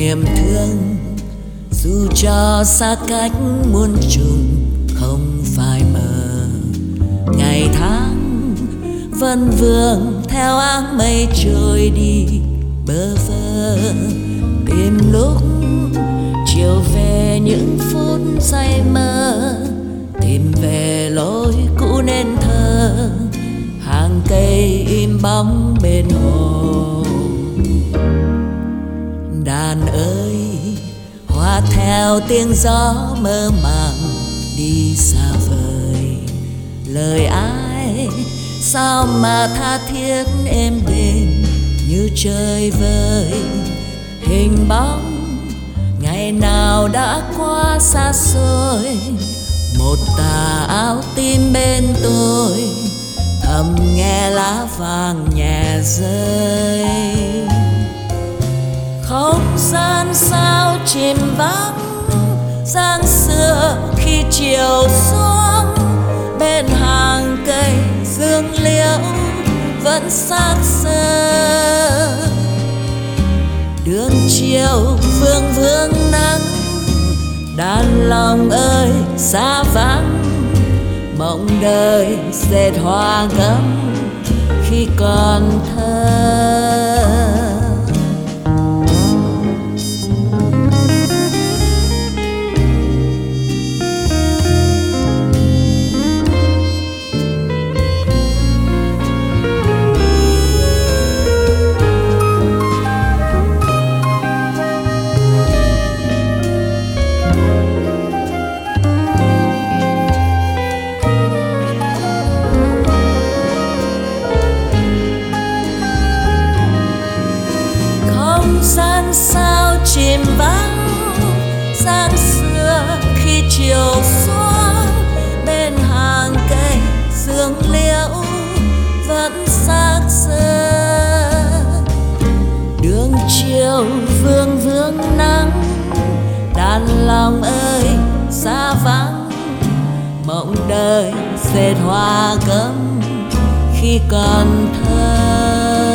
niềm thương dù cho xa cách muôn trùng không phai mờ. Ngày tháng vẫn vương theo áng mây trôi đi bơ vơ, tìm lúc chiều về những phút say mơ, tìm về lối cũ nên thơ, hàng cây im bóng bên hồ. Đàn ơi hoa theo tiếng gió mơ màng đi xa vời, lời ai sao mà tha thiết êm đềm như trời vơi. Hình bóng ngày nào đã qua xa xôi, một tà áo tím bên tôi thầm nghe lá vàng nhẹ rơi. Không gian sao chìm vắng dáng xưa khi chiều xuống, bên hàng cây dương liễu vẫn xác xơ. Đường chiều vương vương nắng, đàn lòng ơi xa vắng, mộng đời dệt hoa gấm khi còn thơ. Gian sao chìm vắng dáng xưa khi chiều xuống, bên hàng cây dương liễu vẫn xác xơ. Đường chiều vương vương nắng, đàn lòng ơi xa vắng, mộng đời dệt hoa gấm khi còn thơ.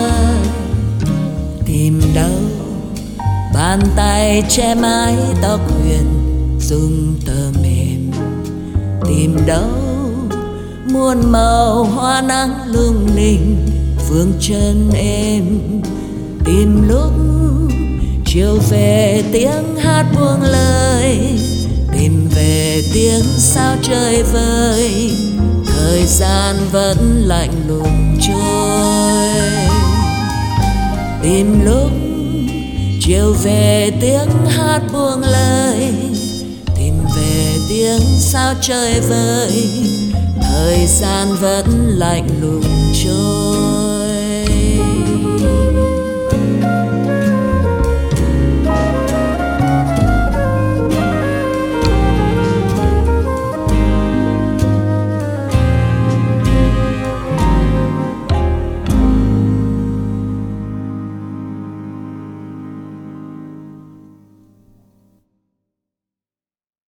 Tìm đâu bàn tay che mái tóc huyền dung tơ mềm, tìm đâu muôn màu hoa nắng lung linh phương chân êm. Tìm lúc chiều về tiếng hát buông lời, tìm về tiếng sao trời vơi, thời gian vẫn lạnh lùng trôi. Tìm lúc chiều về tiếng hát buông lời, tìm về tiếng sao trời vơi, thời gian vẫn lạnh lùng trôi.